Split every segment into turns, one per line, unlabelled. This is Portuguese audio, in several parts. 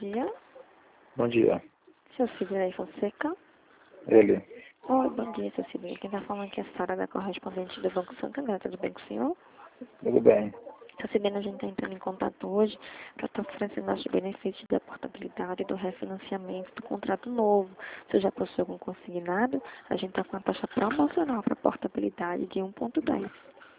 dia.
Bom dia.
Seu Sidney Fonseca.
Ele.
Oi, bom dia, seu Sidney. Quem está falando aqui é a Sara, da correspondente do Banco Santander. Tudo bem com o senhor?
Tudo bem.
Seu Sidney, a gente está entrando em contato hoje para estar oferecendo nossos benefícios da portabilidade do refinanciamento do contrato novo. Você já possui algum consignado? A gente está com uma taxa promocional para portabilidade de 1,10.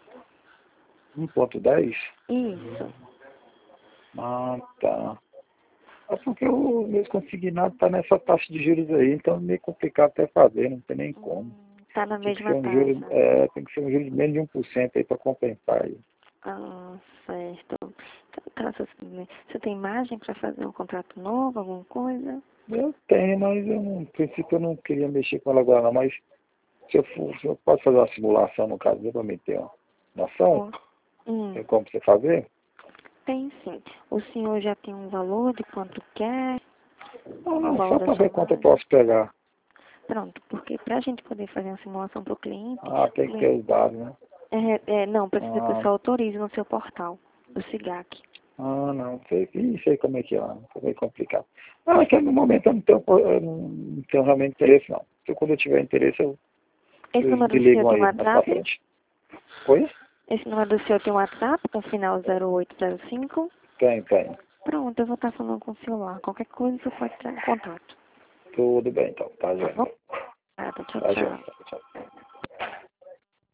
1,10?
Isso.
Ah, tá. É porque o meu consignado tá nessa taxa de juros aí, então é meio complicado até fazer, não tem nem como.
Tá na
Tem que ser
mesma
um
taxa.
juros, tem que ser um juros de menos de 1% aí para compensar aí.
Ah, certo. Tá, seu Sidney. Você tem margem para fazer um contrato novo, alguma coisa?
Eu tenho, mas no princípio eu não queria mexer com ela agora não, mas se eu posso fazer uma simulação no caso para me ter uma noção,
Oh.
tem como você fazer?
Tem sim. O senhor já tem um valor de quanto quer?
Não,
O
não,
valor
só
da
para
sua
ver quanto eu
margem?
posso pegar.
Pronto, porque para a gente poder fazer uma simulação para o
Ah, tem que ter os dados, né?
não, precisa que o
Ah,
senhor autorize no seu portal, do SIGAC.
não sei, sei como é que é, foi meio complicado. É que no momento eu não tenho realmente interesse, não. Então, quando eu tiver interesse,
Esse
vocês
número
me
do senhor
ligam
tem um
aí mais pra
WhatsApp?
frente. Oi?
Esse número do senhor tem um WhatsApp com final 0805?
Tem.
Pronto, eu vou estar falando com o senhor lá. Qualquer coisa você pode entrar em contato.
Tudo bem, então. Tá,
Tá
gente.
bom? Tchau,
Tá,
tchau.
gente. Tchau.